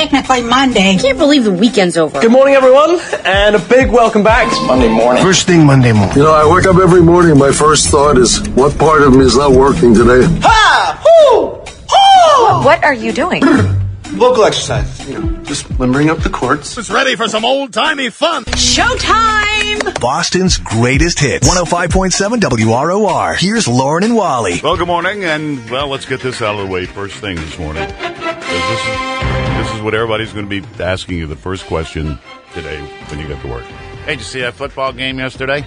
technically Monday. I can't believe the weekend's over. Good morning, everyone, and a big welcome back. It's Monday morning. First thing Monday morning. You know, I wake up every morning, my first thought is, what part of me is not working today? Ha! Hoo! Hoo! What are you doing? Local exercise, just limbering up the courts. It's ready for some old-timey fun. Showtime! Boston's greatest hits. 105.7 WROR. Here's Lauren and Wally. Well, good morning, and, let's get this out of the way first thing this morning. This is what everybody's going to be asking you the first question today when you get to work. Hey, did you see that football game yesterday?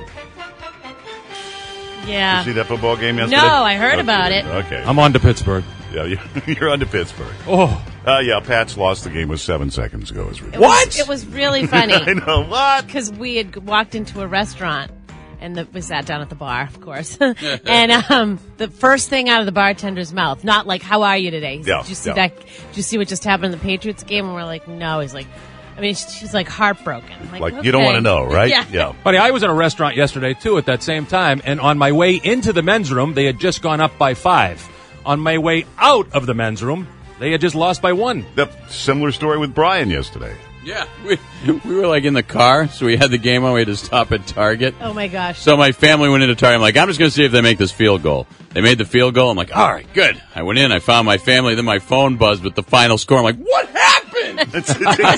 Yeah. Did you see that football game yesterday? No, I heard about it. Okay. I'm on to Pittsburgh. Yeah, you're on to Pittsburgh. Oh. Yeah, Pats lost the game with 7 seconds ago. It was really funny. I know, what? Because we had walked into a restaurant, and we sat down at the bar, of course. And the first thing out of the bartender's mouth, not like, how are you today? He's like, Did you see what just happened in the Patriots game? And we're like, no. He's like, she's like heartbroken. Like okay. You don't want to know, right? Yeah. Buddy, I was in a restaurant yesterday, too, at that same time, and on my way into the men's room, they had just gone up by 5. On my way out of the men's room, they had just lost by 1. The similar story with Brian yesterday. Yeah, we were like in the car, so we had the game on. We had to stop at Target. Oh, my gosh. So my family went into Target. I'm like, I'm just going to see if they make this field goal. They made the field goal. I'm like, all right, good. I went in. I found my family. Then my phone buzzed with the final score. I'm like, what happened? It's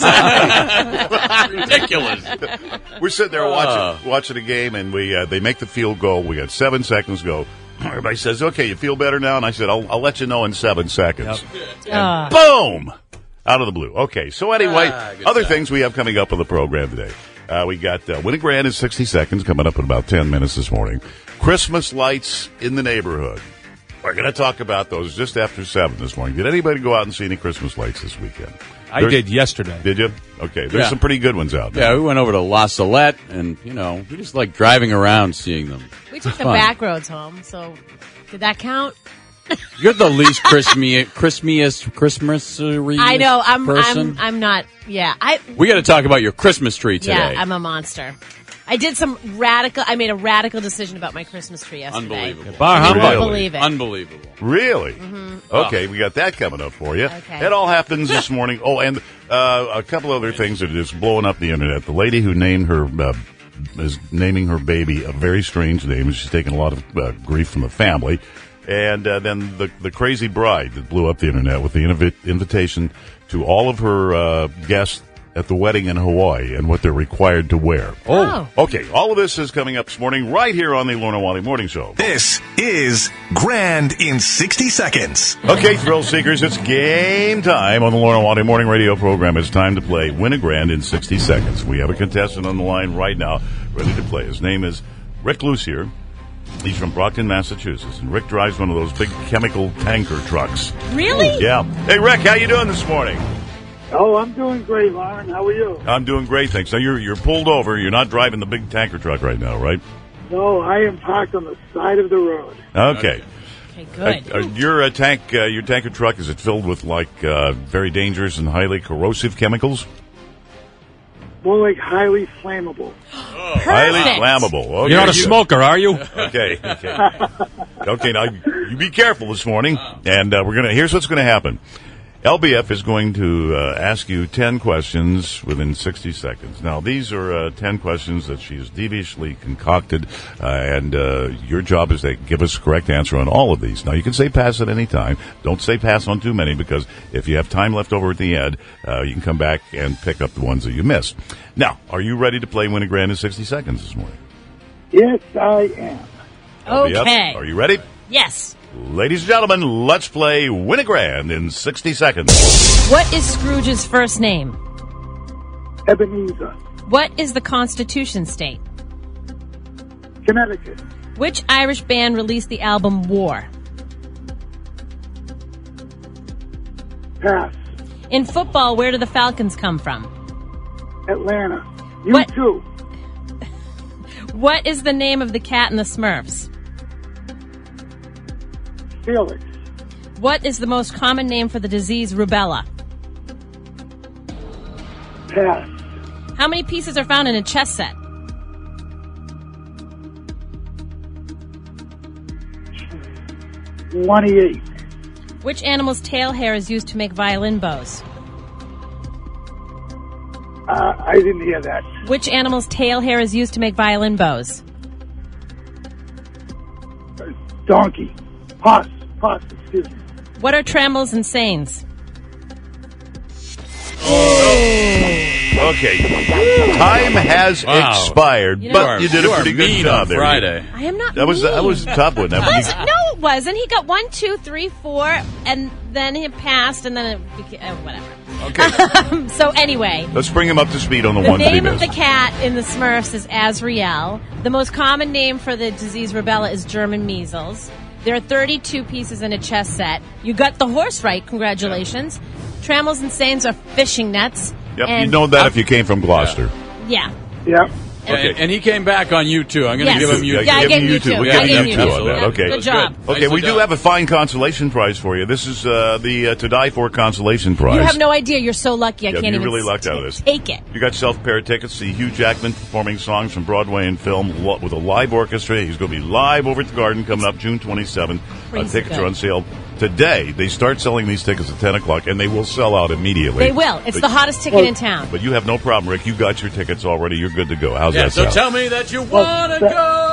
ridiculous. We're sitting there watching the game, and they make the field goal. We got 7 seconds to go. Everybody says, okay, you feel better now? And I said, I'll let you know in 7 seconds. Yep. And boom! Out of the blue. Okay, so anyway, other things we have coming up on the program today. We got Win a Grand in 60 seconds coming up in about 10 minutes this morning. Christmas lights in the neighborhood. We're going to talk about those just after 7 this morning. Did anybody go out and see any Christmas lights this weekend? I did yesterday. Did you? Okay, there's some pretty good ones out there. Yeah, we went over to La Salette, and, we just like driving around seeing them. We took the back roads home, so did that count? You're the least Christmas I know. person. I'm not. Yeah. We got to talk about your Christmas tree today. Yeah, I'm a monster. I made a radical decision about my Christmas tree yesterday. Unbelievable. Bar humbug. I can't believe it. Unbelievable. Really? Mm-hmm. Okay, we got that coming up for you. Okay. It all happens this morning. Oh, and a couple other things that are just blowing up the internet. The lady who named her is naming her baby a very strange name, and she's taking a lot of grief from the family. And then the crazy bride that blew up the internet with the invitation to all of her guests at the wedding in Hawaii and what they're required to wear. Oh. Okay, all of this is coming up this morning right here on the Lorna Wally Morning Show. This is Grand in 60 seconds. Okay, thrill seekers, it's game time on the Lorna Wally Morning Radio program. It's time to play Win a Grand in 60 seconds. We have a contestant on the line right now ready to play. His name is Rick Lucier. He's from Brockton, Massachusetts, and Rick drives one of those big chemical tanker trucks. Really? Yeah. Hey, Rick, how you doing this morning? Oh, I'm doing great, Lauren. How are you? I'm doing great, thanks. Now, you're pulled over. You're not driving the big tanker truck right now, right? No, I am parked on the side of the road. Okay. Okay, good. Your tanker truck, is it filled with, very dangerous and highly corrosive chemicals? More like highly flammable. Highly flammable. Okay. You're not a smoker, are you? Okay. Okay, now, you be careful this morning, and here's what's going to happen. LBF is going to ask you 10 questions within 60 seconds. Now, these are 10 questions that she's deviously concocted, and your job is to give us a correct answer on all of these. Now, you can say pass at any time. Don't say pass on too many, because if you have time left over at the end, you can come back and pick up the ones that you missed. Now, are you ready to play Win a Grand in 60 seconds this morning? Yes, I am. LBF, Okay. are you ready? Yes. Ladies and gentlemen, let's play Win a Grand in 60 seconds. What is Scrooge's first name? Ebenezer. What is the Constitution state? Connecticut. Which Irish band released the album War? Pass. In football, where do the Falcons come from? Atlanta. You What? too. What is the name of the cat in the Smurfs? Felix. What is the most common name for the disease rubella? Pass. How many pieces are found in a chess set? 28. Which animal's tail hair is used to make violin bows? I didn't hear that. Which animal's tail hair is used to make violin bows? Donkey. Horse, excuse me. What are trammels and seines? Okay. Time has expired, but you did a pretty good job there. Friday. I am not That was a tough one. No, it wasn't. He got 1, 2, 3, 4, and then he passed, and then it became, whatever. Okay. So anyway. Let's bring him up to speed on the The ones that he name of missed. the cat in the Smurfs is Azrael. The most common name for the disease rubella is German measles. There are 32 pieces in a chess set. You got the horse right. Congratulations. Trammels and seines are fishing nets. Yep, and you know that if you came from Gloucester. Yeah. Yep. Okay. And he came back on you too. I'm going to Yes. give him you. Yeah, I gave him you too. We I gave gave you you two two. on that. Yeah. Okay. Good job. Okay, Nicely we do done. have a fine consolation prize for you. This is the To Die For consolation prize. You have no idea. You're so lucky. I Yeah, can't you even really lucked out of this. take it. You got self-pair tickets to see Hugh Jackman performing songs from Broadway and film with a live orchestra. He's going to be live over at the Garden coming up June 27th. Crazy Tickets good. are on sale today. They start selling these tickets at 10 o'clock, and they will sell out immediately. They will. It's the hottest ticket in town. But you have no problem, Rick. You got your tickets already. You're good to go. How's Yeah, that so sound? tell me that you want to go.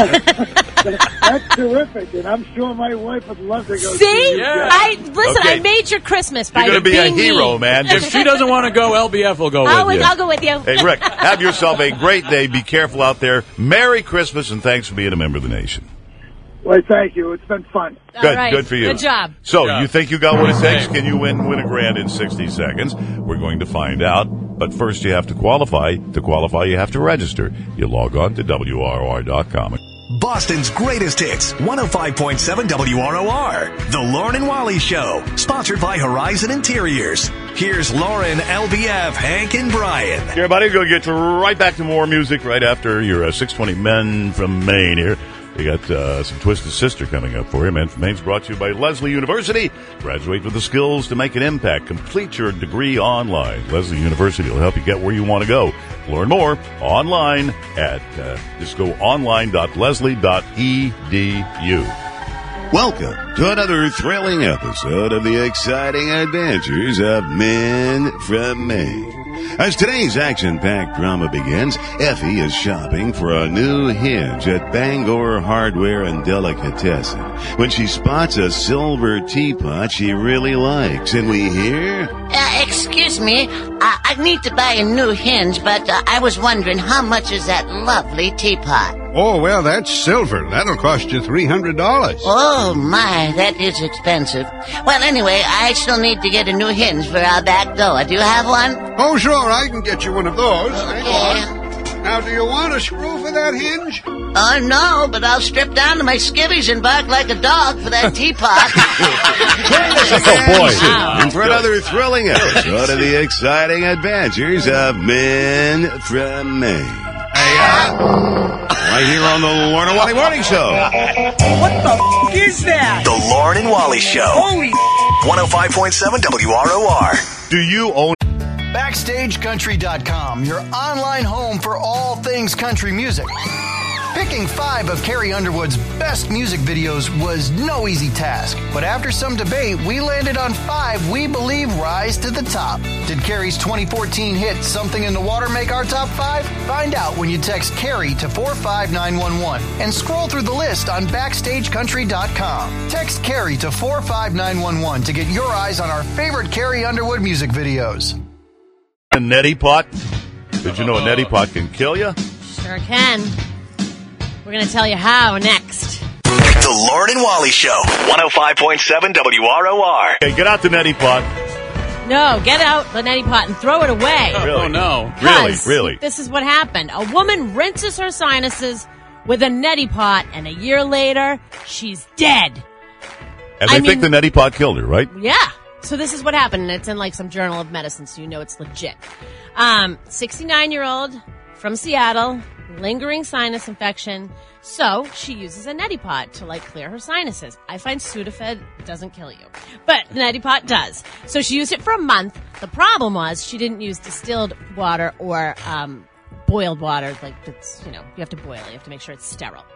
That's terrific, and I'm sure my wife would love to go See? Yeah. Listen, Okay. I made your Christmas by You're going to be a being hero, mean. man. If she doesn't want to go, LBF will go with you. I'll go with you. Hey, Rick, have yourself a great day. Be careful out there. Merry Christmas, and thanks for being a member of the nation. Well, thank you. It's been fun. Good, All right. good for you. Good job. So, Good job. you think you got what it takes? Can you win a grand in 60 seconds? We're going to find out. But first, you have to qualify. To qualify, you have to register. You log on to WROR.com. Boston's greatest hits, 105.7 WROR. The Lauren and Wally Show, sponsored by Horizon Interiors. Here's Lauren, LBF, Hank, and Brian. Here, everybody, we're going to get right back to more music right after your 620 Men from Maine here. We got some Twisted Sister coming up for you. Men from Maine's brought to you by Leslie University. Graduate with the skills to make an impact. Complete your degree online. Leslie University will help you get where you want to go. Learn more online at just go online.leslie.edu. Welcome to another thrilling episode of the exciting adventures of Men from Maine. As today's action-packed drama begins, Effie is shopping for a new hinge at Bangor Hardware and Delicatessen when she spots a silver teapot she really likes, and we hear... Excuse me, I need to buy a new hinge, but I was wondering how much is that lovely teapot? Oh, well, that's silver. That'll cost you $300. Oh, my, that is expensive. Well, anyway, I still need to get a new hinge for our back door. Do you have one? Oh, sure, I can get you one of those. Hang Okay. on. Now, do you want a screw for that hinge? Oh, no, but I'll strip down to my skivvies and bark like a dog for that teapot. And for another thrilling episode of the exciting adventures of Men from Maine. Right here on the Lauren and Wally Morning Show. What the is that? The Lauren and Wally Show. Holy 105.7 WROR. Do you own... BackstageCountry.com, your online home for all things country music. Picking 5 of Carrie Underwood's best music videos was no easy task, but after some debate, we landed on 5 we believe rise to the top. Did Carrie's 2014 hit Something in the Water make our top 5? Find out when you text Carrie to 45911 and scroll through the list on BackstageCountry.com. Text Carrie to 45911 to get your eyes on our favorite Carrie Underwood music videos. A neti pot? Did you know a neti pot can kill you? Sure can. We're going to tell you how next. The Lauren and Wally Show, 105.7 WROR. Okay, get out the neti pot. No, get out the neti pot and throw it away. Really? Oh, no. Really? This is what happened. A woman rinses her sinuses with a neti pot, and a year later, she's dead. And they think the neti pot killed her, right? Yeah. So this is what happened, and it's in like some journal of medicine, so you know it's legit. 69-year-old from Seattle, lingering sinus infection. So she uses a neti pot to like clear her sinuses. I find Sudafed doesn't kill you, but neti pot does. So she used it for a month. The problem was she didn't use distilled water or boiled water. Like it's, you have to boil it. You have to make sure it's sterile.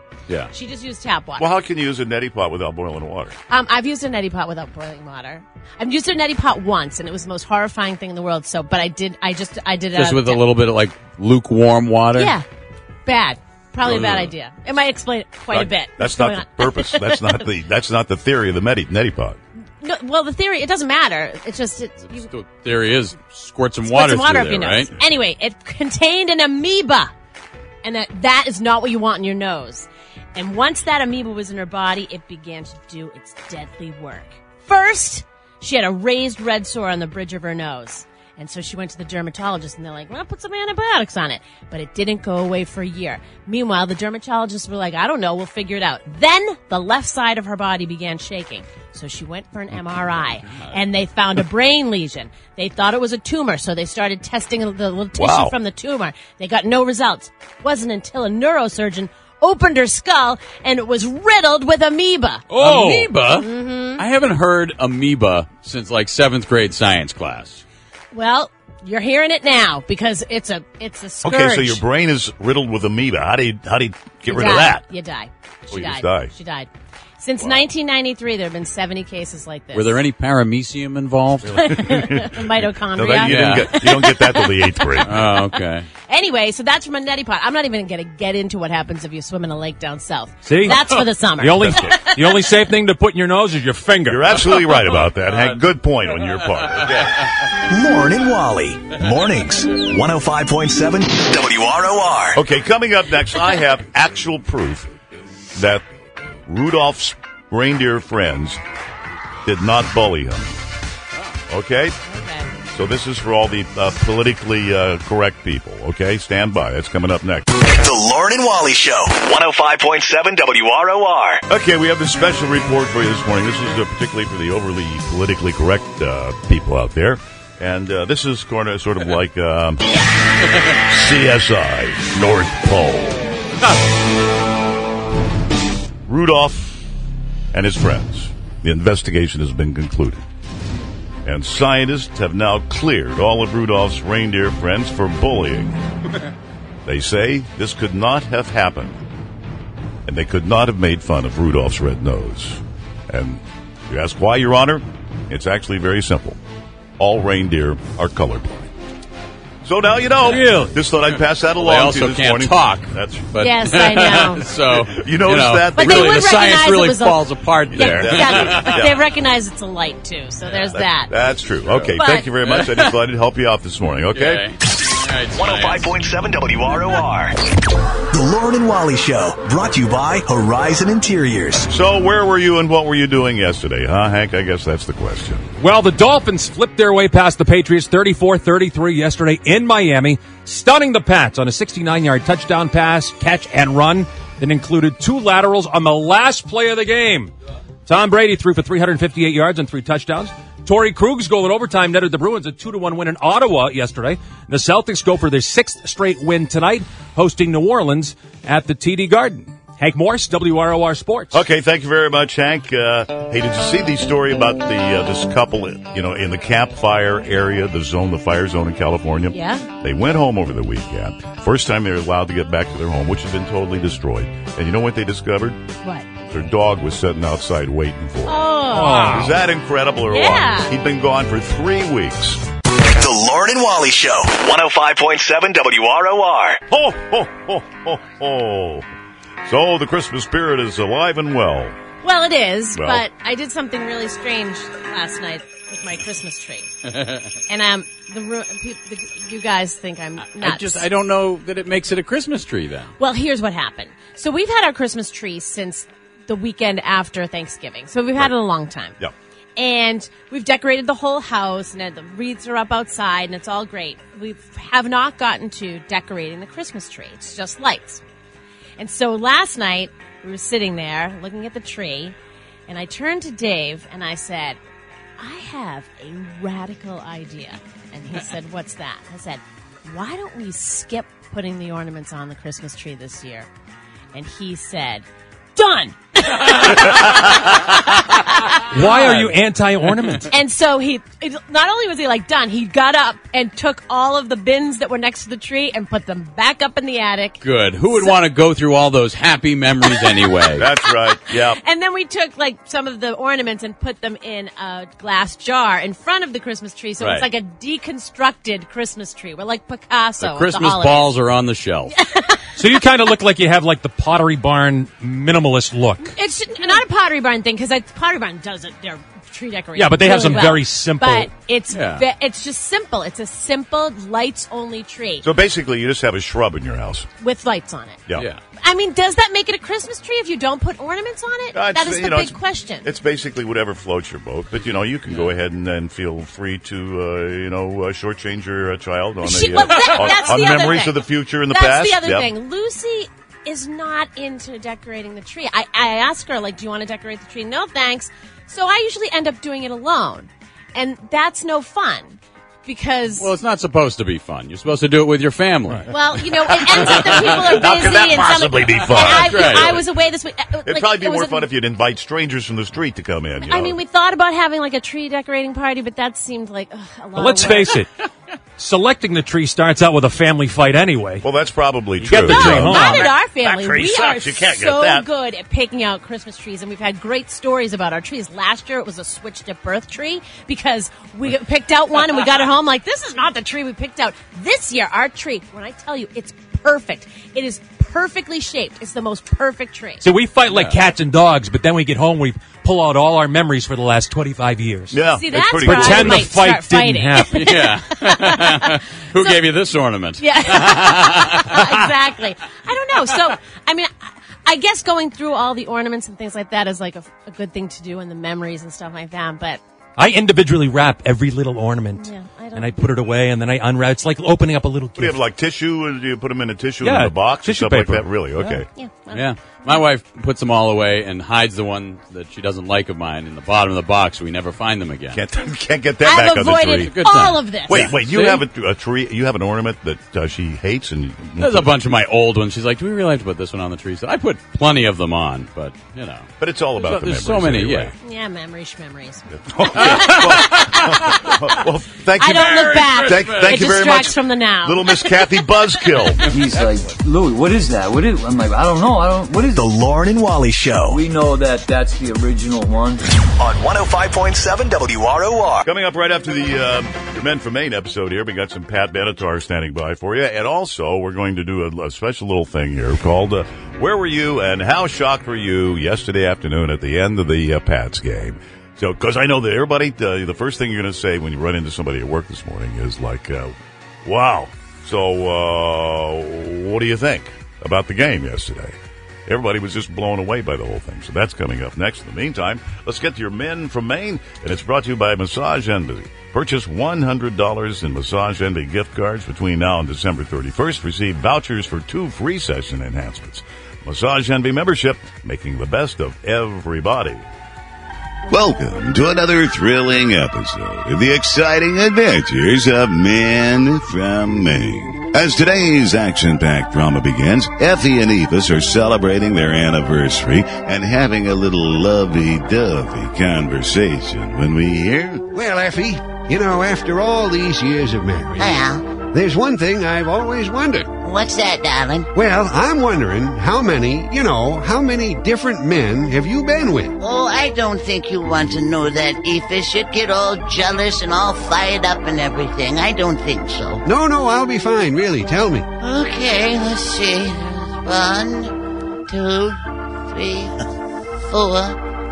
Yeah. She just used tap water. Well, how can you use a neti pot without boiling water? I've used a neti pot without boiling water. I've used a neti pot once, and it was the most horrifying thing in the world. So, but I did it just with a little bit of like lukewarm water. Yeah, bad. Probably a bad idea. It might explain it quite a bit. That's not the purpose. That's not the theory of the neti pot. No, well, the theory, it doesn't matter. It's just The theory is squirt some water through up there, your nose. right? Anyway, it contained an amoeba, and that is not what you want in your nose. And once that amoeba was in her body, it began to do its deadly work. First, she had a raised red sore on the bridge of her nose. And so she went to the dermatologist, and they're like, well, put some antibiotics on it. But it didn't go away for a year. Meanwhile, the dermatologists were like, I don't know, we'll figure it out. Then the left side of her body began shaking. So she went for an MRI, and they found a brain lesion. They thought it was a tumor, so they started testing the little tissue from the tumor. They got no results. It wasn't until a neurosurgeon opened her skull, and it was riddled with amoeba. Oh, amoeba? Mm-hmm. I haven't heard amoeba since like 7th grade science class. Well, you're hearing it now because it's a scourge. Okay, so your brain is riddled with amoeba. How do you get rid of that? You die. You just die. She died. Since 1993, there have been 70 cases like this. Were there any paramecium involved? Mitochondria. No, you don't get that till the 8th grade. Oh, okay. Anyway, so that's from a neti pot. I'm not even going to get into what happens if you swim in a lake down south. See? That's for the summer. The only safe thing to put in your nose is your finger. You're absolutely right about that, Hank. Good point on your part. Lauren and Wally. Mornings. 105.7 WROR. Okay, coming up next, I have actual proof that Rudolph's reindeer friends did not bully him. Okay? So this is for all the politically correct people. Okay? Stand by. That's coming up next. The Lauren and Wally Show. 105.7 WROR. Okay, we have a special report for you this morning. This is particularly for the overly politically correct people out there. And this is sort of like CSI North Pole. Rudolph and his friends. The investigation has been concluded. And scientists have now cleared all of Rudolph's reindeer friends for bullying. They say this could not have happened. And they could not have made fun of Rudolph's red nose. And you ask why, Your Honor? It's actually very simple. All reindeer are colorblind. So now you know. Really? Just thought I'd pass that along They also to you this can't morning. talk. Yes, I know. So you noticed that? But they really, would the science recognize really it was falls apart there. Yeah, they recognize it's a light, too. So there's that. That's true. Okay, But- thank you very much. I just thought I'd help you out this morning, okay? Okay. All right, 105.7 WROR. The Lauren and Wally Show. Brought to you by Horizon Interiors. So where were you and what were you doing yesterday, huh, Hank? I guess that's the question. Well, the Dolphins flipped their way past the Patriots 34-33 yesterday in Miami, stunning the Pats on a 69-yard touchdown pass, catch, and run that included 2 laterals on the last play of the game. Tom Brady threw for 358 yards and 3 touchdowns. Torrey Krug's goal in overtime netted the Bruins a 2-1 win in Ottawa yesterday. The Celtics go for their 6th straight win tonight, hosting New Orleans at the TD Garden. Hank Morse, WROR Sports. Okay, thank you very much, Hank. Hey, did you see the story about this couple, in the campfire area, the fire zone in California? Yeah. They went home over the weekend. First time they were allowed to get back to their home, which had been totally destroyed. And you know what they discovered? What? Their dog was sitting outside waiting for them. Oh. Is that incredible or Yeah. what? He'd been gone for 3 weeks. The Lauren and Wally Show. 105.7 WROR. Ho, ho, ho, ho, ho. So the Christmas spirit is alive and well. Well, it is, Well. but I did something really strange last night with my Christmas tree. And you guys think I'm nuts. I don't know that it makes it a Christmas tree then. Well, here's what happened. So we've had our Christmas tree since the weekend after Thanksgiving. So we've had it a long time. Yep. And we've decorated the whole house, and the wreaths are up outside, and it's all great. We have not gotten to decorating the Christmas tree. It's just lights. And so last night, we were sitting there looking at the tree, and I turned to Dave, and I said, I have a radical idea. And he said, what's that? I said, why don't we skip putting the ornaments on the Christmas tree this year? And he said, done! Why are you anti-ornament? And so not only was he like done, he got up and took all of the bins that were next to the tree and put them back up in the attic. Good. Who would want to go through all those happy memories anyway? That's right. Yeah. And then we took like some of the ornaments and put them in a glass jar in front of the Christmas tree. So it's like a deconstructed Christmas tree. We're like Picasso. The Christmas balls are on the shelf. So you kind of look like you have like the Pottery Barn minimalist look. It's not a Pottery Barn thing because Pottery Barn does it. Their tree decoration. Yeah, but they have some well. very simple. But it's just simple. It's a simple lights only tree. So basically, you just have a shrub in your house with lights on it. Yeah. I mean, does that make it a Christmas tree if you don't put ornaments on it? That is the big question. It's basically whatever floats your boat. But, you can go ahead and then feel free to, shortchange your child on on memories of the future and the past. That's the other thing. Lucy is not into decorating the tree. I ask her, like, do you want to decorate the tree? No, thanks. So I usually end up doing it alone. And that's no fun. Because it's not supposed to be fun. You're supposed to do it with your family. Right. Well, it ends up that people are busy. How can that possibly be fun? I was away this week. It'd probably be more fun if you'd invite strangers from the street to come in. I mean, we thought about having like a tree decorating party, but that seemed like a lot Well, let's of work. face it. Selecting the tree starts out with a family fight anyway. Well, that's probably true. Get the tree home. Not at our family. That tree We sucks. are You can't so get that. good at picking out Christmas trees, and we've had great stories about our trees. Last year, it was a switch-tip birth tree because we picked out one and we got it home like, this is not the tree we picked out. This year, our tree, when I tell you, it's perfect. It is perfectly shaped. It's the most perfect tree. So we fight like cats and dogs, but then we get home, we pull out all our memories for the last 25 years. Yeah, see, that's pretty where cool. Pretend I the might fight start didn't fighting. happen. Yeah. Who gave you this ornament? Yeah, exactly. I don't know. So, I mean, I guess going through all the ornaments and things like that is like a good thing to do, and the memories and stuff like that. But I individually wrap every little ornament. Yeah, and I put it away, and then I unwrap. It's like opening up a little gift. Do you have like tissue? Do you put them in a tissue Yeah, in a box or tissue stuff paper. like that? Really? Okay. Yeah. My wife puts them all away and hides the one that she doesn't like of mine in the bottom of the box so we never find them again. Can't get that back I've on the tree. avoided all of this. Wait, you See? have a tree? You have an ornament that she hates, and There's a bunch of my old ones. She's like, do we really have to put this one on the tree? So I put plenty of them on, but, But it's all about there's the so memories many, anyway. Yeah, memories, schmemories. Well, thank you. I don't look back. Thank It you very distracts much, from the now. Little Miss Kathy Buzzkill. He's like, Louie, what is that? What is? I'm like, I don't know. What is The Lauren and Wally Show We know that that's the original one. on 105.7 WROR. Coming up right after the Men from Maine episode here, we got some Pat Benatar standing by for you. And also, we're going to do a special little thing here called Where Were You and How Shocked Were You Yesterday Afternoon at the end of the Pats game? So, because I know that everybody, the first thing you're going to say when you run into somebody at work this morning is like, wow. So, what do you think about the game yesterday? Everybody was just blown away by the whole thing. So that's coming up next. In the meantime, let's get to your Men from Maine. And it's brought to you by Massage Envy. Purchase $100 in Massage Envy gift cards between now and December 31st. Receive vouchers for 2 free session enhancements. Massage Envy membership, making the best of everybody. Welcome to another thrilling episode of the exciting adventures of Men from Maine. As today's action-packed drama begins, Effie and Evis are celebrating their anniversary and having a little lovey-dovey conversation when we hear... Well, Effie, after all these years of marriage, Well, there's one thing I've always wondered. what's that, darling? Well, I'm wondering how many different men have you been with? Oh, I don't think you want to know that, Ephus. You'd get all jealous and all fired up and everything. I don't think so. No, I'll be fine, really. Tell me. Okay, let's see. 1, 2, 3, 4,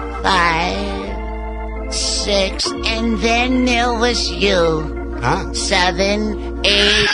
5, 6, and then there was you. Huh? 7, 8,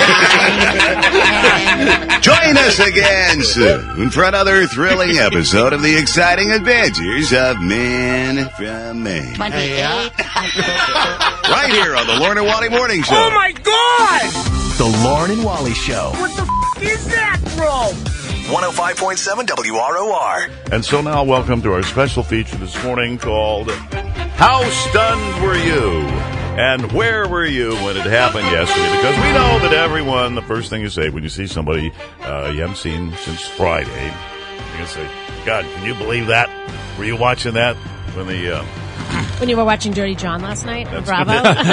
9, 10. Join us again soon for another thrilling episode of the exciting adventures of Men from Maine. 28. Right here on the Lauren and Wally Morning Show. Oh my God! The Lauren and Wally Show. What the is that, bro? 105.7 WROR. And so now, welcome to our special feature this morning called How Stunned Were You? And where were you when it happened yesterday? Because we know that everyone, the first thing you say when you see somebody you haven't seen since Friday, you're going to say, God, can you believe that? Were you watching that when the... When you were watching Dirty John last night on Bravo?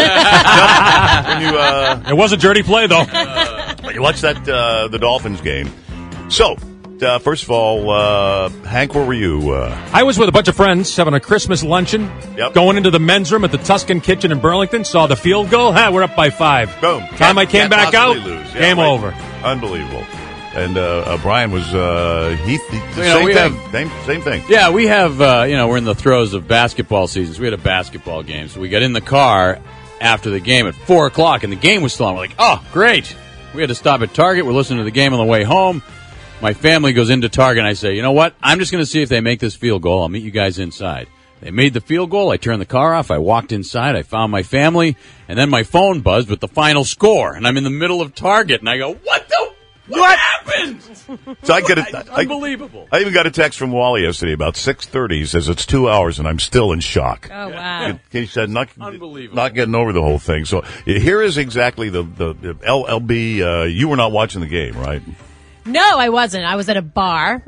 It was a dirty play, though. When you watched that, the Dolphins game. So, first of all, Hank, where were you? I was with a bunch of friends having a Christmas luncheon. Yep. Going into the men's room at the Tuscan Kitchen in Burlington. Saw the field goal. We're up by 5. Boom. Time I came back out, lose. game over. Unbelievable. And Brian was same thing. Yeah, we have we're in the throes of basketball season. So we had a basketball game. So we got in the car after the game at 4:00, and the game was still on. We're like, oh, great. We had to stop at Target. We're listening to the game on the way home. My family goes into Target, and I say, you know what? I'm just going to see if they make this field goal. I'll meet you guys inside. They made the field goal. I turned the car off. I walked inside. I found my family, and then my phone buzzed with the final score. And I'm in the middle of Target, and I go, What happened? So I get unbelievable. I even got a text from Wally yesterday about 6:30. He says it's 2 hours and I'm still in shock. Oh wow! He said unbelievable, not getting over the whole thing. So here is exactly the LLB. You were not watching the game, right? No, I wasn't. I was at a bar,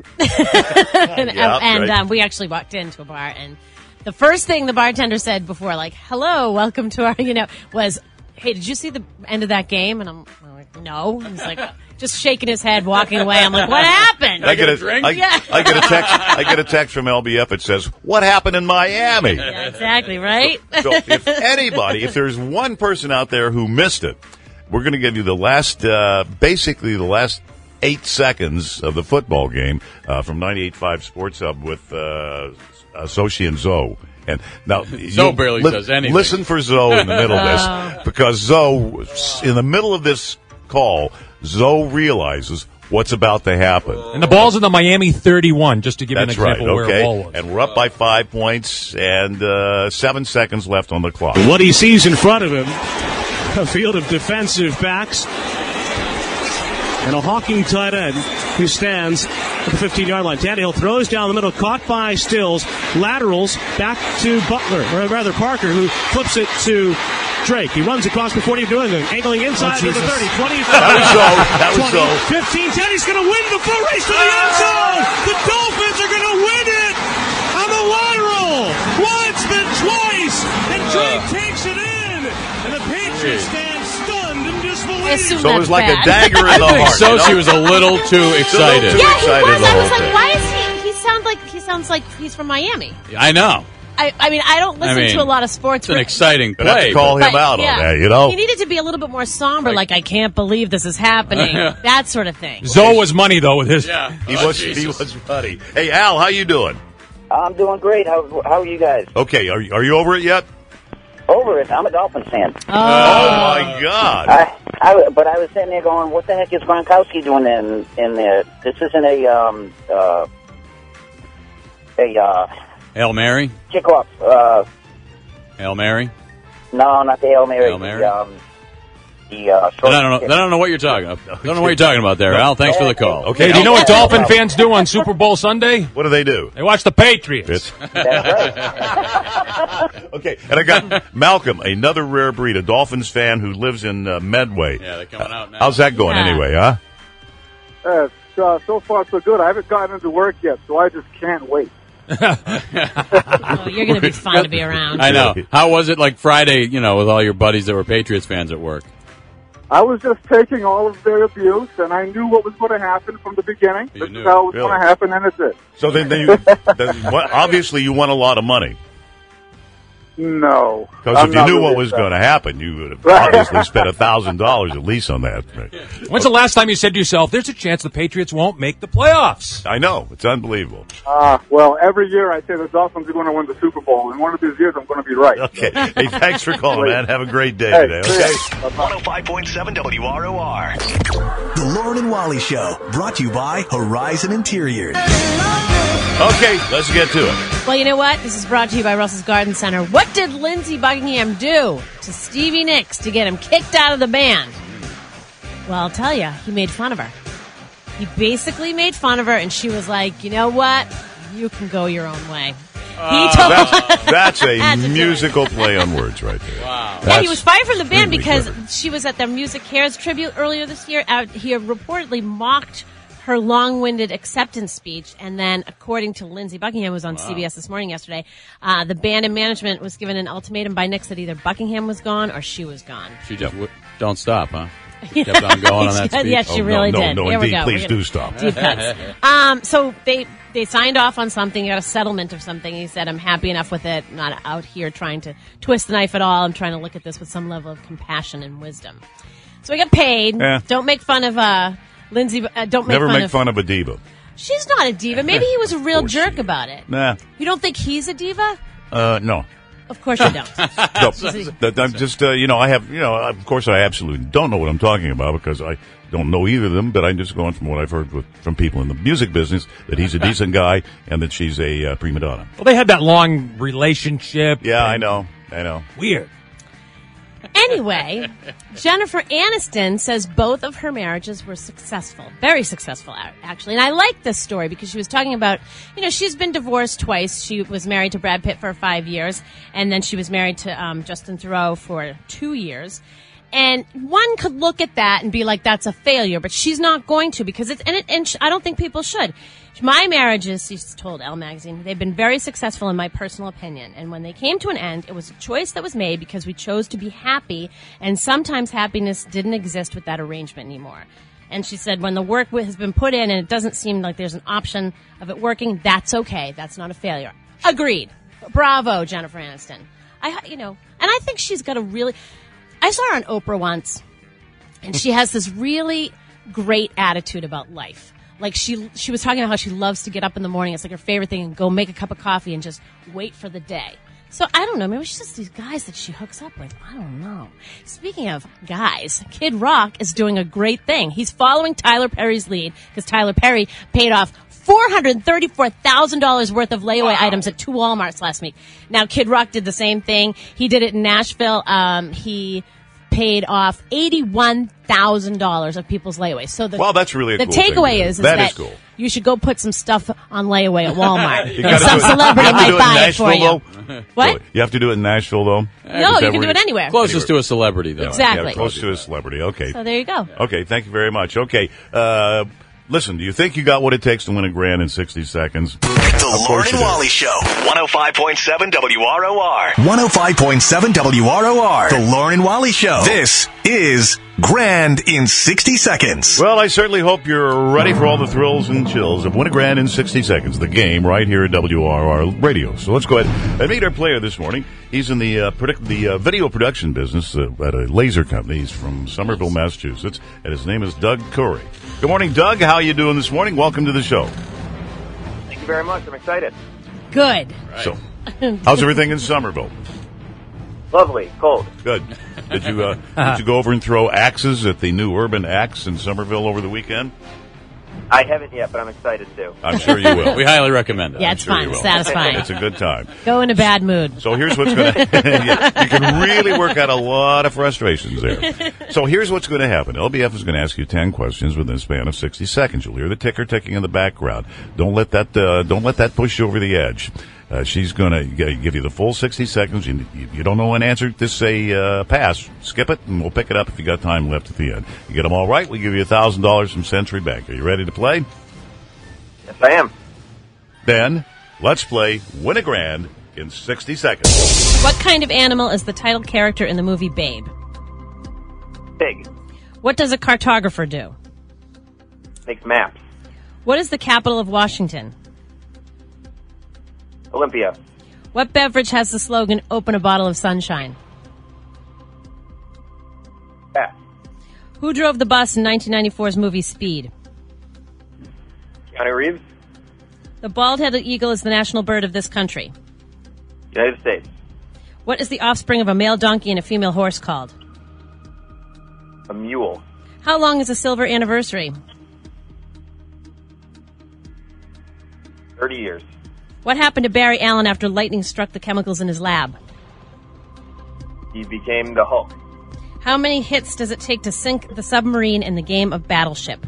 and right. We actually walked into a bar, and the first thing the bartender said before, like, "Hello, welcome to our," was, "Hey, did you see the end of that game?" And I'm like, "No." He's like, just shaking his head, walking away. I'm like, "What happened?" I get a drink. I get a text. I get a text from LBF. It says, "What happened in Miami?" Yeah, exactly right. So if there's one person out there who missed it, we're going to give you the last, basically the last 8 seconds of the football game from 98.5 Sports Hub with Sochi and Zoe. And now Zoe barely does anything. Listen for Zoe in the middle of this, because Zoe, in the middle of this call, Zoe realizes what's about to happen. And the ball's in the Miami 31, just to give you an That's example right, where okay. the ball was. And we're up by 5 points and 7 seconds left on the clock. What he sees in front of him, a field of defensive backs, and a hawking tight end who stands at the 15-yard line. Tannehill throws down the middle, caught by Stills, laterals back to Butler, or rather Parker, who flips it to Drake. He runs across before he doing anything, angling inside to the 30, 20, that was 20, 15, 10. He's going to win the full race to the end zone. The Dolphins are going to win it on the lateral. Once, then twice, and Drake takes it in, and the Patriots stand stunned in disbelief. So it was like a dagger in the heart. Sochi was a little too excited. Yeah, he was. I was like, why is he sounds like he's from Miami. I know. I mean, I don't listen to a lot of sports. It's an exciting play. Have to call him out on that, He needed to be a little bit more somber, like I can't believe this is happening, that sort of thing. Zoe was money, though, with his. Yeah. He was funny. Hey, Al, how you doing? I'm doing great. How are you guys? Okay, are you over it yet? Over it. I'm a Dolphins fan. Oh my God! But I was sitting there going, "What the heck is Gronkowski doing in there? This isn't a Hail Mary? Kickoff. Hail Mary? No, not the Hail Mary. Hail Mary? I don't know what you're talking about. I don't know what you're talking about there, Al. Thanks for the call. Okay, do you know what Dolphin fans do on Super Bowl Sunday? What do they do? They watch the Patriots. Okay, and I got Malcolm, another rare breed, a Dolphins fan who lives in Medway. Yeah, they're coming out now. How's that going anyway, huh? So far, so good. I haven't gotten into work yet, so I just can't wait. You're going to be fun to be around. I know. How was it like Friday, with all your buddies that were Patriots fans at work? I was just taking all of their abuse, and I knew what was going to happen from the beginning. This is how it was going to happen, and it's it. So then obviously you won a lot of money. No. Because if you knew what was going to happen, you would have obviously spent $1,000 at least on that. When's the last time you said to yourself, there's a chance the Patriots won't make the playoffs? I know. It's unbelievable. Well, every year I say the Dolphins are going to win the Super Bowl, and one of these years I'm going to be right. Okay. Hey, thanks for calling, man. Have a great day today. Okay. 105.7 WROR. The Lauren and Wally Show, brought to you by Horizon Interiors. Okay, let's get to it. Well, you know what? This is brought to you by Russell's Garden Center. What did Lindsey Buckingham do to Stevie Nicks to get him kicked out of the band? Well, I'll tell you, he made fun of her. He basically made fun of her, and she was like, you know what? You can go your own way. That's a musical play on words right there. Wow. Yeah, he was fired from the band really because clever. she was at their Music Cares tribute earlier this year. He reportedly mocked her long-winded acceptance speech, and then, according to Lindsey Buckingham, who was on CBS This Morning yesterday, the band and management was given an ultimatum by Nick that either Buckingham was gone or she was gone. She just don't stop, huh? Kept on going on that speech. Yes, she really did. No, Here we indeed, go. please do stop. Deep cuts. So they signed off on something, got a settlement of something. He said, I'm happy enough with it, not out here trying to twist the knife at all. I'm trying to look at this with some level of compassion and wisdom. So we got paid. Yeah. Don't make fun of Lindsey. Never make fun of a diva. She's not a diva. Maybe he was a real jerk about it. Nah. You don't think he's a diva? No. Of course you don't. No, I'm just, of course I absolutely don't know what I'm talking about because I don't know either of them, but I'm just going from what I've heard from people in the music business that he's a decent guy and that she's a prima donna. Well, they had that long relationship. Yeah, I know. Weird. Anyway, Jennifer Aniston says both of her marriages were successful. Very successful, actually. And I like this story because she was talking about, she's been divorced twice. She was married to Brad Pitt for 5 years, and then she was married to Justin Theroux for 2 years. And one could look at that and be like, that's a failure, but she's not going to because I don't think people should. My marriages, she's told Elle Magazine, they've been very successful in my personal opinion. And when they came to an end, it was a choice that was made because we chose to be happy. And sometimes happiness didn't exist with that arrangement anymore. And she said, when the work has been put in and it doesn't seem like there's an option of it working, that's okay. That's not a failure. Agreed. Bravo, Jennifer Aniston. And I think she's got I saw her on Oprah once, and she has this really great attitude about life. Like she was talking about how she loves to get up in the morning. It's like her favorite thing, and go make a cup of coffee and just wait for the day. So I don't know. Maybe she's just these guys that she hooks up with. I don't know. Speaking of guys, Kid Rock is doing a great thing. He's following Tyler Perry's lead because Tyler Perry paid off $434,000 worth of layaway items at 2 Walmarts last week. Now, Kid Rock did the same thing. He did it in Nashville. He paid off $81,000 of people's layaways. So that's really a cool takeaway thing. is that cool. You should go put some stuff on layaway at Walmart. And some celebrity might buy it for you. What? You have to do it in Nashville, though? No, you can do it anywhere. Closest to a celebrity, though. Exactly. Yeah, close to a celebrity. Okay. So there you go. Okay, thank you very much. Okay. Listen, do you think you got what it takes to win $1,000,000 in 60 seconds? The Lauren and Wally Show. 105.7 WROR. 105.7 WROR. The Lauren and Wally Show. This is Grand in 60 Seconds. Well, I certainly hope you're ready for all the thrills and chills of Win $1,000,000 in 60 Seconds, the game right here at WRR Radio. So let's go ahead and meet our player this morning. He's in the video production business at a laser company. He's from Somerville, Massachusetts, and his name is Doug Curry. Good morning, Doug. How are you doing this morning? Welcome to the show. Thank you very much. I'm excited. Good. Right. So, how's everything in Somerville? Lovely. Cold. Good. Did you go over and throw axes at the new Urban Axe in Somerville over the weekend? I haven't yet, but I'm excited to. I'm sure you will. We highly recommend it. Yeah, it's fun. Satisfying. It's a good time. Go in a bad mood. So here's what's going to happen. You can really work out a lot of frustrations there. So here's what's going to happen. LBF is going to ask you 10 questions within a span of 60 seconds. You'll hear the ticker ticking in the background. Don't let that push you over the edge. She's going to give you the full 60 seconds. You don't know an answer, just say pass. Skip it, and we'll pick it up if you got time left at the end. You get them all right, we'll give you $1,000 from Century Bank. Are you ready to play? Yes, I am. Then, let's play Win $1,000,000 in 60 seconds. What kind of animal is the title character in the movie Babe? Pig. What does a cartographer do? Makes maps. What is the capital of Washington? Olympia. What beverage has the slogan, "Open a bottle of sunshine"? Pass. Who drove the bus in 1994's movie Speed? Keanu Reeves. The bald-headed eagle is the national bird of this country. United States. What is the offspring of a male donkey and a female horse called? A mule. How long is a silver anniversary? 30 years. What happened to Barry Allen after lightning struck the chemicals in his lab? He became the Hulk. How many hits does it take to sink the submarine in the game of Battleship?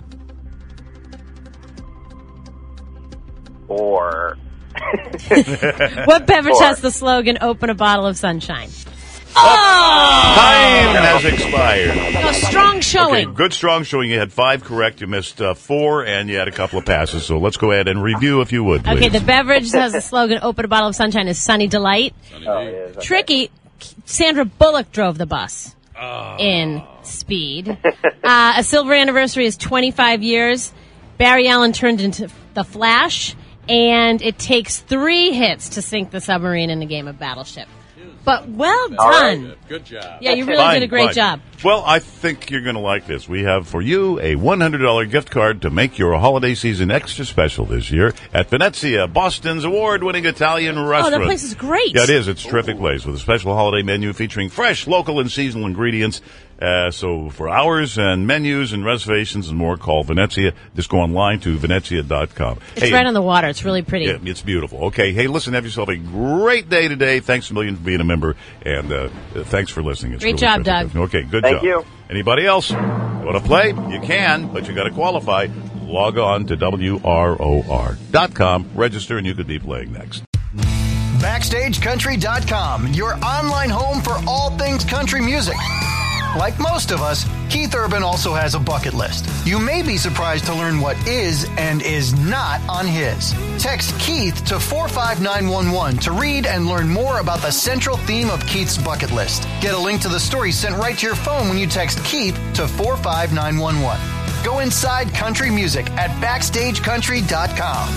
4. What beverage 4. has the slogan, "Open a bottle of sunshine"? Time has expired. No, strong showing. Okay, good strong showing. You had 5 correct. You missed 4, and you had a couple of passes. So let's go ahead and review, if you would, please. Okay, the beverage has the slogan, open a bottle of sunshine is Sunny Delight. Tricky, Sandra Bullock drove the bus in Speed. A silver anniversary is 25 years. Barry Allen turned into the Flash, and it takes 3 hits to sink the submarine in a game of Battleship. But well done. Good job. Yeah, you really did a great job. Well, I think you're going to like this. We have for you a $100 gift card to make your holiday season extra special this year at Venezia, Boston's award-winning Italian restaurant. Oh, that place is great. Yeah, it is. It's a terrific place with a special holiday menu featuring fresh, local, and seasonal ingredients. So for hours and menus and reservations and more, call Venezia. Just go online to Venezia.com. It's right on the water. It's really pretty. Yeah, it's beautiful. Okay. Hey, listen, have yourself a great day today. Thanks a million for being a member, and thanks for listening. It's great really job, terrific. Doug. Okay, good Thank job. you. Anybody else want to play? You can, but you got to qualify. Log on to WROR.com, register, and you could be playing next. BackstageCountry.com, your online home for all things country music. Like most of us, Keith Urban also has a bucket list. You may be surprised to learn what is and is not on his. Text Keith to 45911 to read and learn more about the central theme of Keith's bucket list. Get a link to the story sent right to your phone when you text Keith to 45911. Go inside country music at BackstageCountry.com.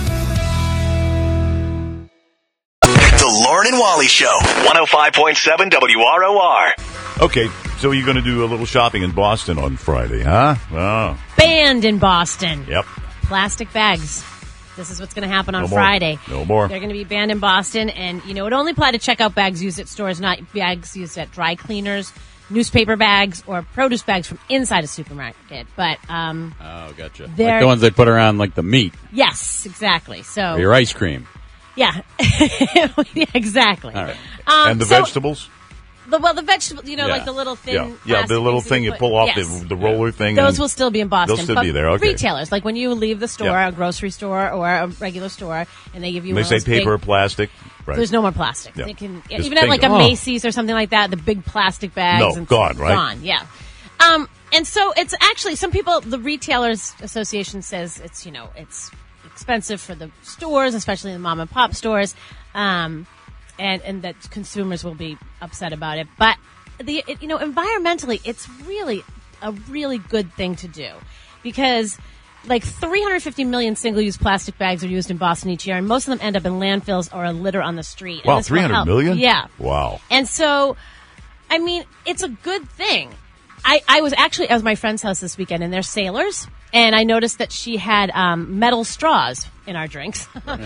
The Lauren and Wally Show, 105.7 WROR. Okay, so you're going to do a little shopping in Boston on Friday, huh? Oh. Banned in Boston. Yep. Plastic bags. This is what's going to happen on No more. Friday. No more. They're going to be banned in Boston, and, it only apply to checkout bags used at stores, not bags used at dry cleaners, newspaper bags, or produce bags from inside a supermarket. But, oh, gotcha. Like they're- the ones they put around, like the meat yes, exactly. So, or your ice cream. yeah. Yeah, exactly. All right. And the so- vegetables? The vegetables, like the little thin Yeah, plastic the little things thing you pull off yes. the roller thing. Those and will still be in Boston. They'll still but be there, okay. Retailers, like when you leave the store, Yeah. a grocery store or a regular store, and they give you They one of say those paper or big, plastic. Right. there's no more plastic. Yeah. They can Just even at like a bingo. Macy's or something like that, the big plastic bags. No, and gone, right? Gone, yeah. And so it's actually some people. The Retailers Association says it's it's expensive for the stores, especially the mom and pop stores, and that consumers will be upset about it, but. Environmentally, it's really a really good thing to do because like 350 million single-use plastic bags are used in Boston each year, and most of them end up in landfills or a litter on the street. Wow, And this will 300 help. million? Yeah. Wow. And so, I mean, it's a good thing. I was actually at my friend's house this weekend, and they're sailors, and I noticed that she had metal straws in our drinks. And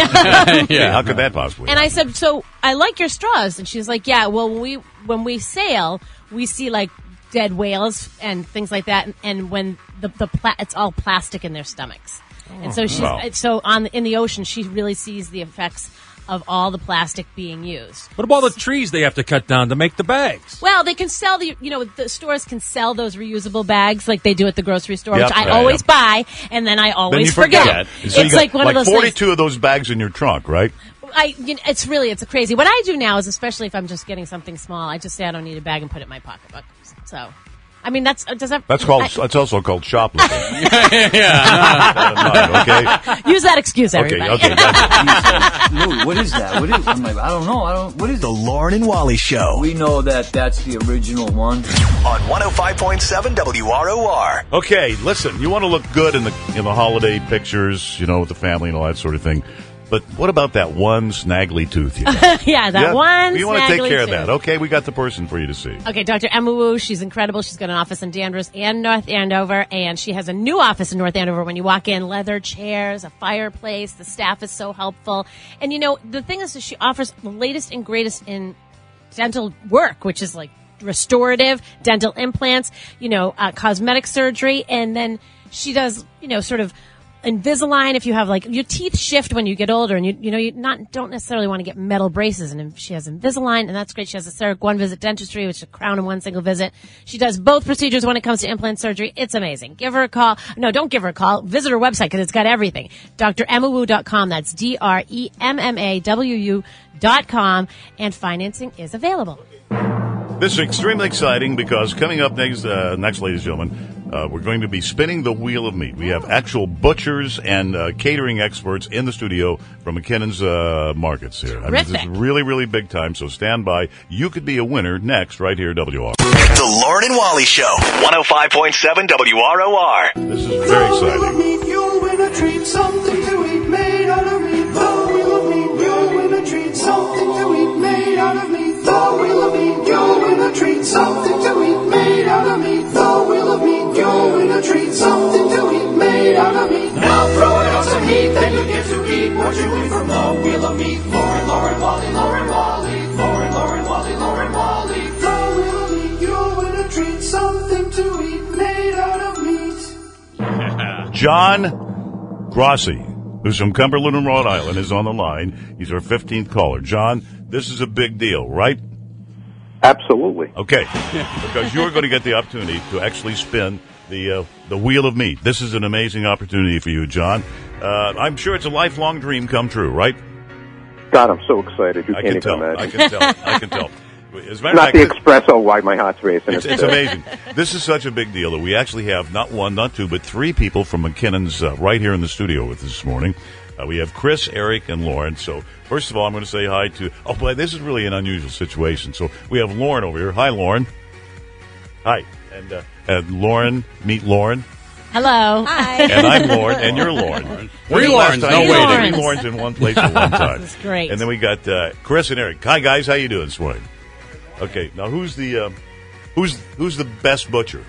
Yeah, how could that possibly and I said, so I like your straws. And she's like, yeah, well, when we sail, we see like dead whales and things like that. And when it's all plastic in their stomachs. And so in the ocean, she really sees the effects of all the plastic being used. What about the trees they have to cut down to make the bags? Well, they can sell the stores can sell those reusable bags like they do at the grocery store, Yep, which I right, always yep. buy, and then I Then always you forget. It's So you got like one of those 42 things. of those bags in your trunk, right? It's crazy. What I do now is, especially if I'm just getting something small, I just say I don't need a bag and put it in my pocketbook. So, I mean, that's also called shoplifting. Yeah. Use that excuse, everybody. Okay. Louie, what is that? What is? I'm like, I don't know. What is The Lauren and Wally Show We know that that's the original one. on 105.7 WROR. Okay, listen, you want to look good in the holiday pictures, with the family and all that sort of thing. But what about that one snaggly tooth you got? Yeah, that one. You want to take snaggly care of tooth. that. Okay, we got the person for you to see. Okay, Dr. Emma Wu, she's incredible. She's got an office in Danvers and North Andover, and she has a new office in North Andover. When you walk in, leather chairs, a fireplace. The staff is so helpful. And, the thing is that she offers the latest and greatest in dental work, which is like restorative, dental implants, cosmetic surgery, and then she does, sort of Invisalign if you have like your teeth shift when you get older and you don't necessarily want to get metal braces, and she has Invisalign, and that's great. She has a CEREC one visit dentistry, which is a crown in one single visit. She does both procedures when it comes to implant surgery. It's amazing. Give her a call. No, don't give her a call. Visit her website because it's got everything. DrEmmaWu.com. That's DrEmmaWu.com, and financing is available. This is extremely exciting because coming up next, ladies and gentlemen, we're going to be spinning the wheel of meat. We have actual butchers and catering experts in the studio from McKinnon's Markets here. I mean, this is really, really big time, so stand by. You could be a winner next right here at WR. The Lauren and Wally Show, 105.7 WROR. This is very exciting. You'll win a treat, something to eat made out of meat. The wheel of meat, you'll win a treat, something to eat made out of meat. The wheel of meat, you'll win a treat, something to eat made out of meat. The wheel of meat, you'll win a treat, something to eat made out of meat. Now throw it on some heat, then you get to eat what you win from the wheel of meat. Lauren, Lauren, Wally, Lauren, Wally. Lauren, Lauren, Wally, Lauren, Wally. The wheel of meat, you'll win a treat, something to eat made out of meat. John Grossi, who's from Cumberland, Rhode Island, is on the line. He's our 15th caller. John, this is a big deal, right? Absolutely. Okay, because you're going to get the opportunity to actually spin the wheel of meat. This is an amazing opportunity for you, John. I'm sure it's a lifelong dream come true, right? God, I'm so excited. You can't even imagine. I can tell. I can tell. As a matter not of fact, the espresso, why my heart's racing. It's amazing. This is such a big deal that we actually have not one, not two, but three people from McKinnon's right here in the studio with us this morning. We have Chris, Eric, and Lauren. So, first of all, I'm going to say hi to... Oh, boy, this is really an unusual situation. So, we have Lauren over here. Hi, Lauren. Hi. And Lauren, meet Lauren. Hello. Hi. And I'm Lauren, and you're Lauren. Three Laurens, no waiting. Three Laurens in one place at one time. That's great. And then we got Chris and Eric. Hi, guys. How you doing this morning? Okay, now who's the best butcher?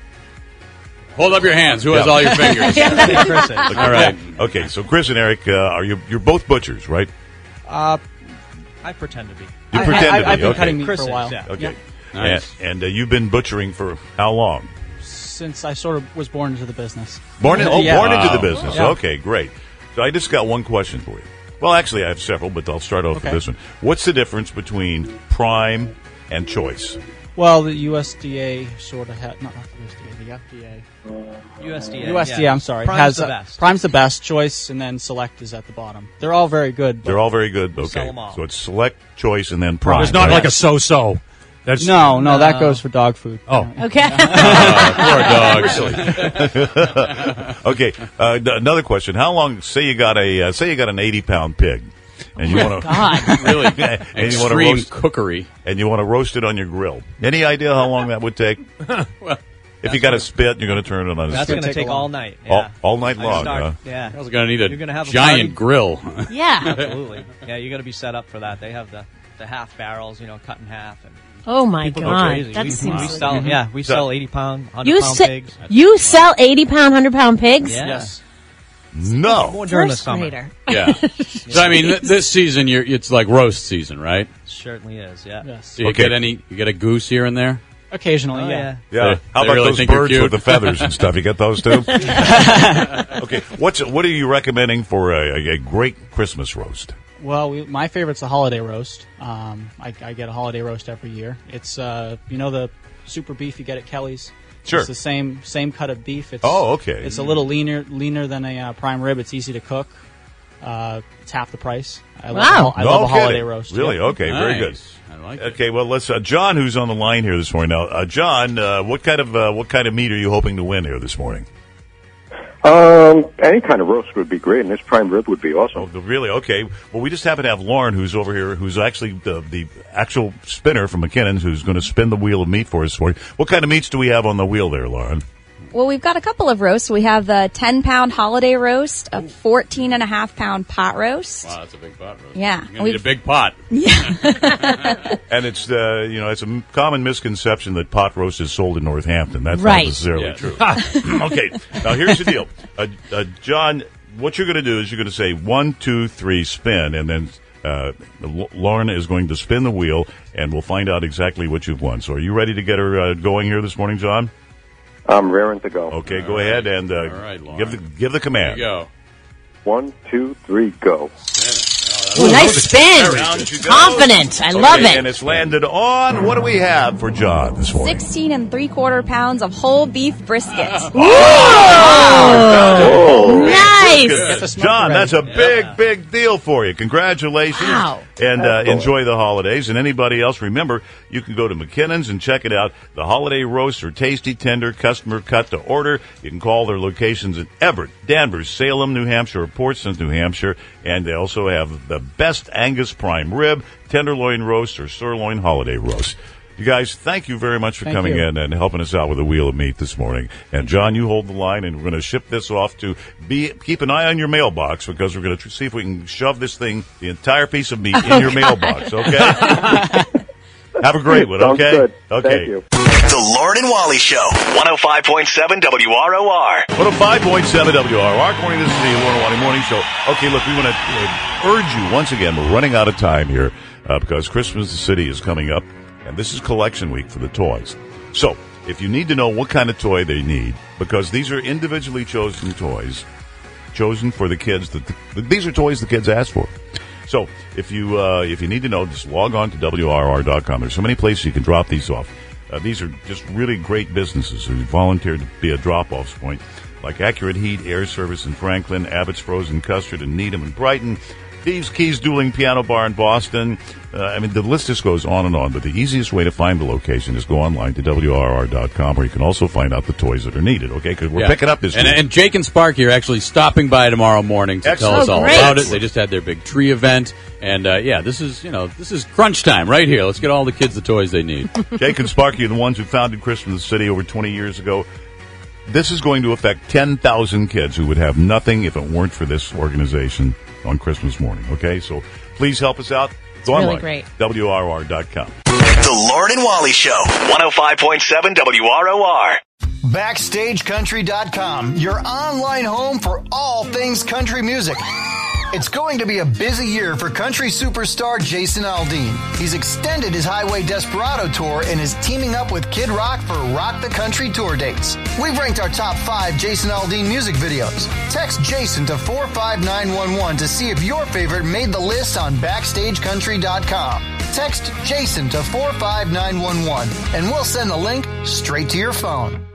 Hold up your hands. Who has all your fingers? Chris. All right. Okay, so Chris and Eric, you're both butchers, right? I pretend to be. You pretend to be. I've been okay. cutting meat for a while. Yeah. Okay. Yeah. Nice. And you've been butchering for how long? Since I sort of was born into the business. Born into the Wow. business. Yeah. Okay, great. So I just got one question for you. Well, actually, I have several, but I'll start off with this one. What's the difference between prime and choice? Well, the USDA sort of had not the USDA, the FDA. USDA, I'm sorry. Prime's the best. Prime's the best choice, and then Select is at the bottom. They're all very good. They're all very good. Okay, sell them all. so it's Select, Choice, and then Prime. There's not like a so-so. That's no, that goes for dog food. Oh, okay. Poor dogs. Okay, another question. How long? Say you got an 80-pound pig, and you want to really and you want to extreme roast cookery, and you want to roast it on your grill. Any idea how long that would take? Well, if you got a spit, you're going to turn it on a That's spit. going to take all night. Yeah. All night long. Huh? Yeah. I was going to need You're gonna have a giant grill. Yeah. Absolutely. Yeah, you got to be set up for that. They have the half barrels, cut in half. And Oh my people go God. crazy. That we seems sell, like- yeah, we sell 80-pound, 100-pound pigs. You sell 80-pound, 100-pound pigs? Yeah. Yes. No. More during the First summer. grader. Yeah. So I mean, this season it's like roast season, right? Certainly is. Yeah. Yes. Do you get a goose here and there? Occasionally, Oh, yeah. Yeah. How They about really those think you're birds cute? with the feathers and stuff? You get those too? Okay. What are you recommending for a great Christmas roast? Well, my favorite's the holiday roast. I get a holiday roast every year. It's the super beef you get at Kelly's. Sure. It's the same cut of beef. It's, okay. It's a little leaner than a prime rib. It's easy to cook. It's half the price. I love a holiday roast. Really? Yeah. Okay. Very good. I like it. Okay. Well, let's John, who's on the line here this morning now. John, what kind of meat are you hoping to win here this morning? Any kind of roast would be great, and this prime rib would be awesome. Oh, really? Okay. Well, we just happen to have Lauren, who's over here, who's actually the actual spinner from McKinnon's, who's going to spin the wheel of meat for us. What kind of meats do we have on the wheel there, Lauren? Well, we've got a couple of roasts. We have the 10-pound holiday roast, a 14.5-pound pot roast. Wow, that's a big pot roast. Yeah. You're going to need a big pot. Yeah. And it's it's a common misconception that pot roast is sold in Northampton. That's Right. not necessarily Yes. true. Okay, now here's the deal, John. What you're going to do is you're going to say 1, 2, 3, spin, and then Lauren is going to spin the wheel, and we'll find out exactly what you've won. So, are you ready to get her going here this morning, John? I'm raring to go. Okay, go ahead and All right, Lauren. give the command. Here you go. 1, 2, 3, go. Oh, Ooh, nice spin. Confident. I love it. And it's landed on, what do we have for John this morning? 16 3/4 pounds of whole beef brisket. Oh, nice. John, that's a big deal for you. Congratulations. Wow. And enjoy the holidays. And anybody else, remember, you can go to McKinnon's and check it out. The holiday roasts are tasty, tender, customer cut to order. You can call their locations in Everett, Danvers, Salem, New Hampshire, or Portsmouth, New Hampshire. And they also have the best Angus prime rib, tenderloin roast, or sirloin holiday roast. You guys, thank you very much for coming in and helping us out with a wheel of meat this morning. And John, you hold the line, and we're going to ship this off to keep an eye on your mailbox, because we're going to see if we can shove this thing, the entire piece of meat, in your mailbox. Okay. Have a great one. Sounds Okay. good. Okay. Thank you. The Lauren and Wally Show, 105.7 WROR. 105.7 WROR. Morning, this is the Lauren and Wally Morning Show. Okay, look, we want to urge you once again. We're running out of time here because Christmas in the City is coming up, and this is collection week for the toys. So, if you need to know what kind of toy they need, because these are individually chosen toys, chosen for the kids. These are toys the kids asked for. So, if you need to know, just log on to WRR.com. There's so many places you can drop these off. These are just really great businesses who volunteered to be a drop-off point, like Accurate Heat, Air Service in Franklin, Abbott's Frozen Custard in Needham and Brighton, Thieves' Keys Dueling Piano Bar in Boston. I mean, the list just goes on and on, but the easiest way to find the location is go online to WRR.com, where you can also find out the toys that are needed, okay? Because we're picking up this week. And Jake and Sparky are actually stopping by tomorrow morning to tell us all about it. They just had their big tree event. And, this is crunch time right here. Let's get all the kids the toys they need. Jake and Sparky are the ones who founded Christmas in the City over 20 years ago. This is going to affect 10,000 kids who would have nothing if it weren't for this organization on Christmas morning, okay? So please help us out. Go online. Really great. WRR.com. The Lauren and Wally Show, 105.7 WROR. BackstageCountry.com, your online home for all things country music. It's going to be a busy year for country superstar Jason Aldean. He's extended his Highway Desperado tour and is teaming up with Kid Rock for Rock the Country tour dates. We've ranked our top 5 Jason Aldean music videos. Text Jason to 45911 to see if your favorite made the list on BackstageCountry.com. Text Jason to 45911 and we'll send the link straight to your phone.